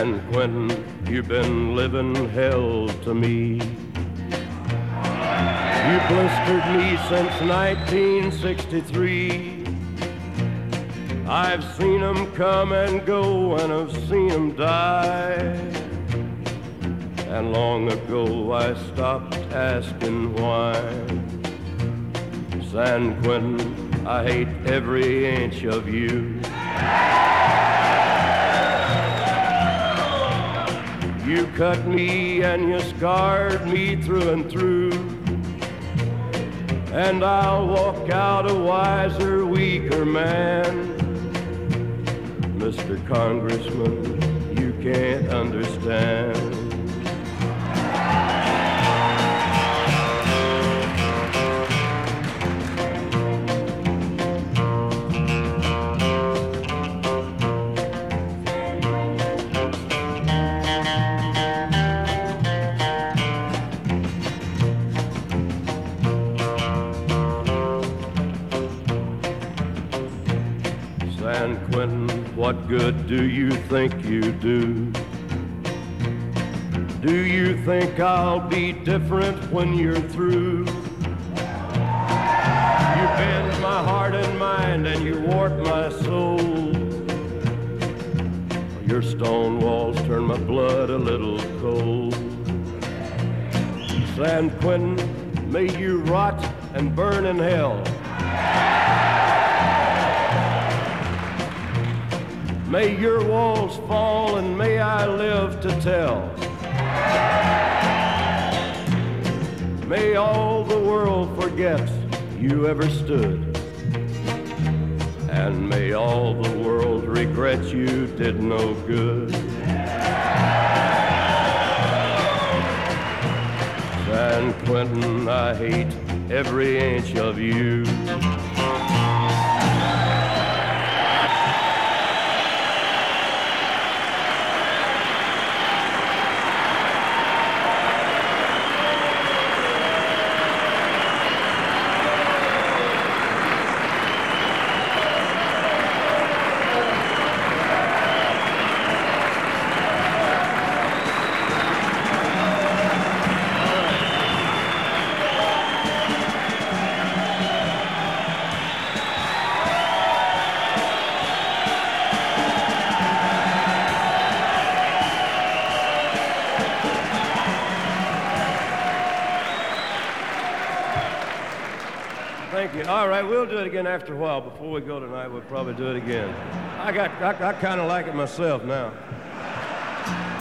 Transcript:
San Quentin, you've been living hell to me. You blistered me since 1963. I've seen them come and go, and I've seen them die. And long ago I stopped asking why. San Quentin, I hate every inch of you. You cut me and you scarred me through and through. And I'll walk out a wiser, weaker man. Mr. Congressman, you can't understand. San Quentin, what good do you think you do? Do you think I'll be different when you're through? You bend my heart and mind and you warp my soul. Your stone walls turn my blood a little cold. San Quentin, may you rot and burn in hell. May your walls fall and may I live to tell. May all the world forget you ever stood. And may all the world regret you did no good. San Quentin, I hate every inch of you. Thank you. All right, we'll do it again after a while. Before we go tonight, we'll probably do it again. I kind of like it myself now.